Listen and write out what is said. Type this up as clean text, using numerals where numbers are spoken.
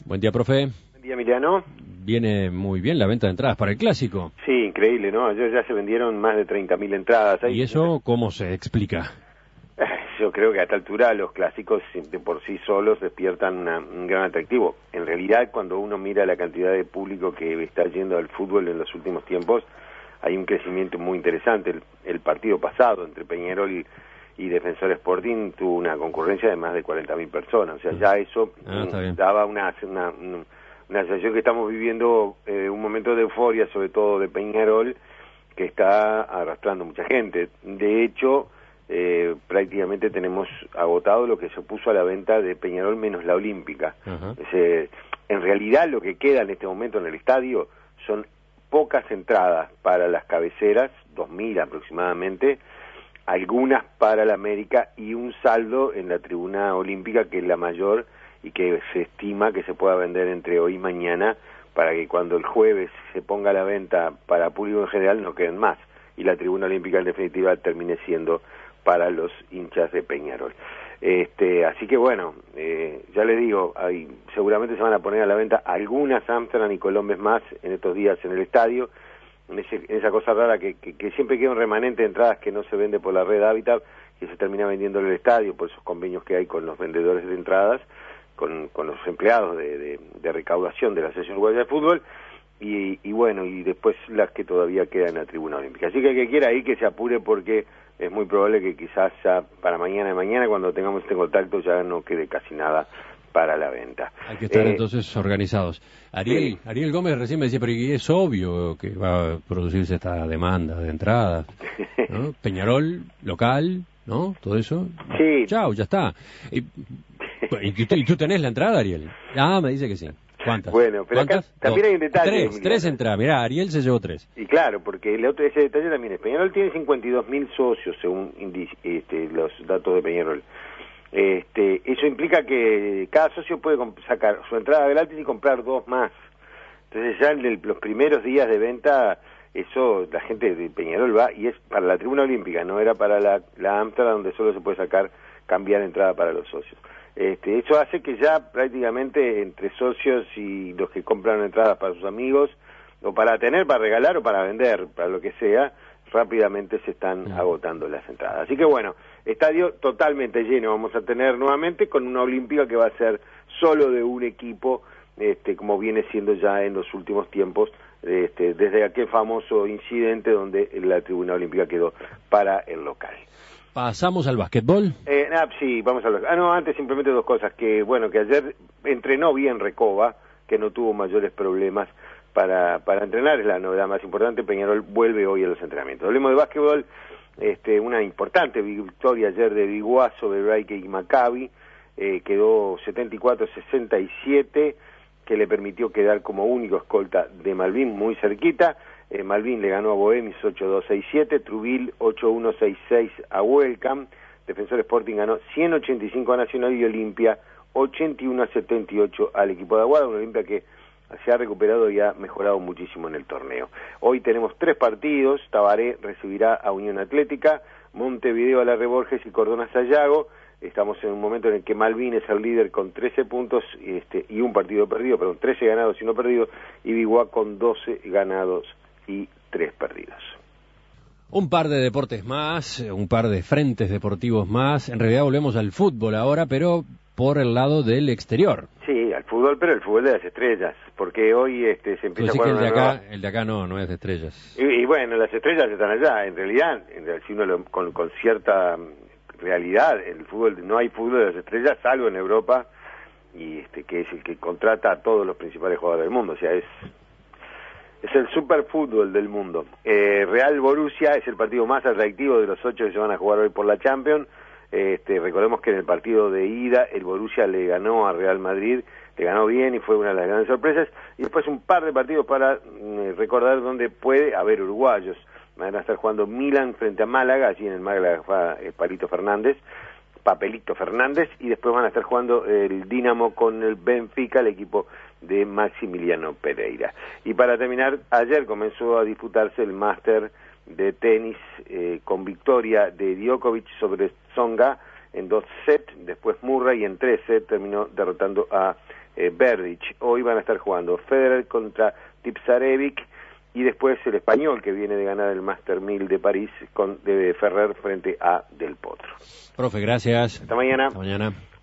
Buen día, profe. Buen día, Emiliano. Viene muy bien la venta de entradas para el Clásico. Sí, increíble, ¿no? Ayer ya se vendieron más de 30.000 entradas. ¿Y eso cómo se explica? Yo creo que a esta altura los clásicos de por sí solos despiertan un gran atractivo. En realidad, cuando uno mira la cantidad de público que está yendo al fútbol en los últimos tiempos, hay un crecimiento muy interesante. El partido pasado entre Peñarol y Defensor Sporting tuvo una concurrencia de más de 40.000 personas. O sea, ya eso daba una sensación que estamos viviendo un momento de euforia, sobre todo de Peñarol, que está arrastrando mucha gente. De hecho, prácticamente tenemos agotado lo que se puso a la venta de Peñarol menos la Olímpica. En realidad lo que queda en este momento en el estadio son pocas entradas para las cabeceras, 2.000 aproximadamente, algunas para la América y un saldo en la tribuna olímpica, que es la mayor y que se estima que se pueda vender entre hoy y mañana, para que cuando el jueves se ponga a la venta para público en general no queden más y la tribuna olímpica en definitiva termine siendo para los hinchas de Peñarol. Así que bueno, ya les digo, seguramente se van a poner a la venta algunas Amsterdam y Colombes más en estos días en el estadio, en esa cosa rara que siempre queda un remanente de entradas que no se vende por la red Hábitat, que se termina vendiendo en el estadio por esos convenios que hay con los vendedores de entradas, con los empleados de recaudación de la Asociación Uruguaya de Fútbol, y bueno, y después las que todavía quedan en la tribuna olímpica. Así que el que quiera ir que se apure, porque es muy probable que quizás ya para mañana cuando tengamos este contacto ya no quede casi nada para la venta. Hay que estar entonces organizados. Ariel Gómez recién me decía, pero es obvio que va a producirse esta demanda de entradas, ¿no? Peñarol, local, ¿no? Todo eso. Sí. Chao, ya está. ¿Y tú tenés la entrada, Ariel? Ah, me dice que sí. ¿Cuántas? Bueno, pero ¿cuántas? Acá también hay un detalle. Tres entradas. Mirá, Ariel se llevó 3. Y claro, porque ese detalle también es. Peñarol tiene 52.000 socios, según los datos de Peñarol. Eso implica que cada socio puede sacar su entrada gratis y comprar 2 más. Entonces ya en los primeros días de venta, eso la gente de Peñarol va, y es para la tribuna olímpica, no era para la Amsterdam, donde solo se puede cambiar entrada para los socios. Eso hace que ya prácticamente entre socios y los que compran entradas para sus amigos, o para regalar o para vender, para lo que sea, rápidamente se están agotando las entradas. Así que bueno, estadio totalmente lleno vamos a tener nuevamente, con una olímpica que va a ser solo de un equipo, como viene siendo ya en los últimos tiempos, desde aquel famoso incidente donde la tribuna olímpica quedó para el local. ¿Pasamos al básquetbol? Sí, vamos a hablar. Antes simplemente 2 cosas. Que ayer entrenó bien Recoba, que no tuvo mayores problemas para entrenar, es la novedad más importante. Peñarol vuelve hoy a los entrenamientos. Hablemos de básquetbol, una importante victoria ayer de Biguá sobre Raike y Maccabi, quedó 74-67, que le permitió quedar como único escolta de Malvin muy cerquita. Malvin le ganó a Bohemis 8-2-6-7, Trubil 8-1-6-6 a Welcome, Defensor Sporting ganó 185 a Nacional y Olimpia 81-78 al equipo de Aguada, una Olimpia que se ha recuperado y ha mejorado muchísimo en el torneo. Hoy tenemos 3 partidos, Tabaré recibirá a Unión Atlética, Montevideo a la Reborges y Cordón a Sayago. Estamos en un momento en el que Malvin es el líder con 13 puntos y un partido perdido, 13 ganados y 1 perdido, y Biguá con 12 ganados y 3 perdidos. Un par de deportes más, un par de frentes deportivos más. En realidad volvemos al fútbol ahora, pero por el lado del exterior. Sí, al fútbol, pero el fútbol de las estrellas, porque hoy se empieza a jugar que el de acá no es de estrellas. Y bueno, las estrellas están allá. En realidad si uno con cierta realidad, el fútbol, no hay fútbol de las estrellas, salvo en Europa, y que es el que contrata a todos los principales jugadores del mundo. O sea, es el superfútbol del mundo. Real Borussia es el partido más atractivo de los 8 que se van a jugar hoy por la Champions. Recordemos que en el partido de ida el Borussia le ganó a Real Madrid, le ganó bien y fue una de las grandes sorpresas. Y después un par de partidos para recordar donde puede haber uruguayos. Van a estar jugando Milan frente a Málaga, allí en el Málaga Papelito Fernández, y después van a estar jugando el Dinamo con el Benfica, el equipo de Maximiliano Pereira. Y para terminar, ayer comenzó a disputarse el Máster de tenis con victoria de Djokovic sobre Tsonga en 2 sets, después Murray en 3 sets terminó derrotando a Berdych. Hoy van a estar jugando Federer contra Tipsarevic y después el español que viene de ganar el Master 1000 de París de Ferrer frente a Del Potro. Profe, gracias. Hasta mañana. Hasta mañana.